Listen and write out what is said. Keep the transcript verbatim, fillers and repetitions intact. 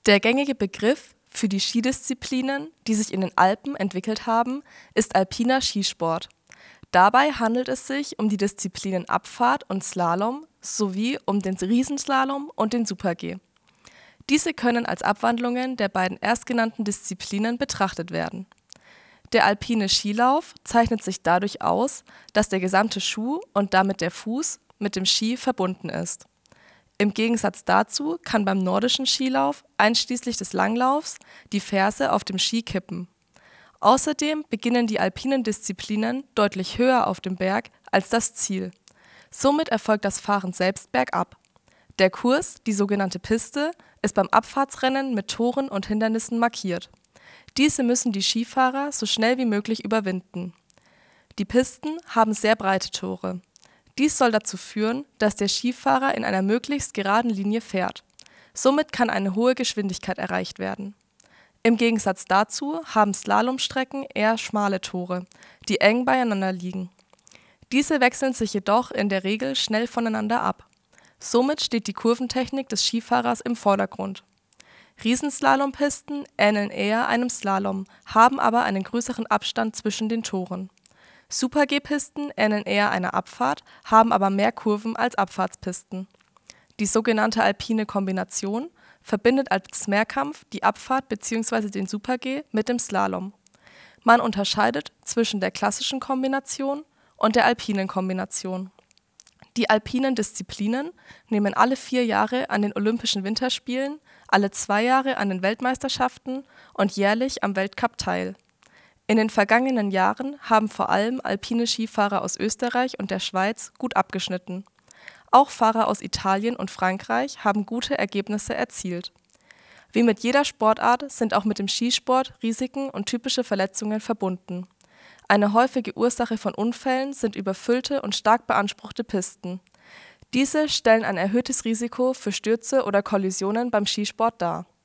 Der gängige Begriff für die Skidisziplinen, die sich in den Alpen entwickelt haben, ist alpiner Skisport. Dabei handelt es sich um die Disziplinen Abfahrt und Slalom sowie um den Riesenslalom und den Super-G. Diese können als Abwandlungen der beiden erstgenannten Disziplinen betrachtet werden. Der alpine Skilauf zeichnet sich dadurch aus, dass der gesamte Schuh und damit der Fuß mit dem Ski verbunden ist. Im Gegensatz dazu kann beim nordischen Skilauf einschließlich des Langlaufs die Ferse auf dem Ski kippen. Außerdem beginnen die alpinen Disziplinen deutlich höher auf dem Berg als das Ziel. Somit erfolgt das Fahren selbst bergab. Der Kurs, die sogenannte Piste, ist beim Abfahrtsrennen mit Toren und Hindernissen markiert. Diese müssen die Skifahrer so schnell wie möglich überwinden. Die Pisten haben sehr breite Tore. Dies soll dazu führen, dass der Skifahrer in einer möglichst geraden Linie fährt. Somit kann eine hohe Geschwindigkeit erreicht werden. Im Gegensatz dazu haben Slalomstrecken eher schmale Tore, die eng beieinander liegen. Diese wechseln sich jedoch in der Regel schnell voneinander ab. Somit steht die Kurventechnik des Skifahrers im Vordergrund. Riesenslalom-Pisten ähneln eher einem Slalom, haben aber einen größeren Abstand zwischen den Toren. Super-G-Pisten ähneln eher einer Abfahrt, haben aber mehr Kurven als Abfahrtspisten. Die sogenannte alpine Kombination verbindet als Mehrkampf die Abfahrt bzw. den Super-G mit dem Slalom. Man unterscheidet zwischen der klassischen Kombination und der alpinen Kombination. Die alpinen Disziplinen nehmen alle vier Jahre an den Olympischen Winterspielen, alle zwei Jahre an den Weltmeisterschaften und jährlich am Weltcup teil. In den vergangenen Jahren haben vor allem alpine Skifahrer aus Österreich und der Schweiz gut abgeschnitten. Auch Fahrer aus Italien und Frankreich haben gute Ergebnisse erzielt. Wie mit jeder Sportart sind auch mit dem Skisport Risiken und typische Verletzungen verbunden. Eine häufige Ursache von Unfällen sind überfüllte und stark beanspruchte Pisten. Diese stellen ein erhöhtes Risiko für Stürze oder Kollisionen beim Skisport dar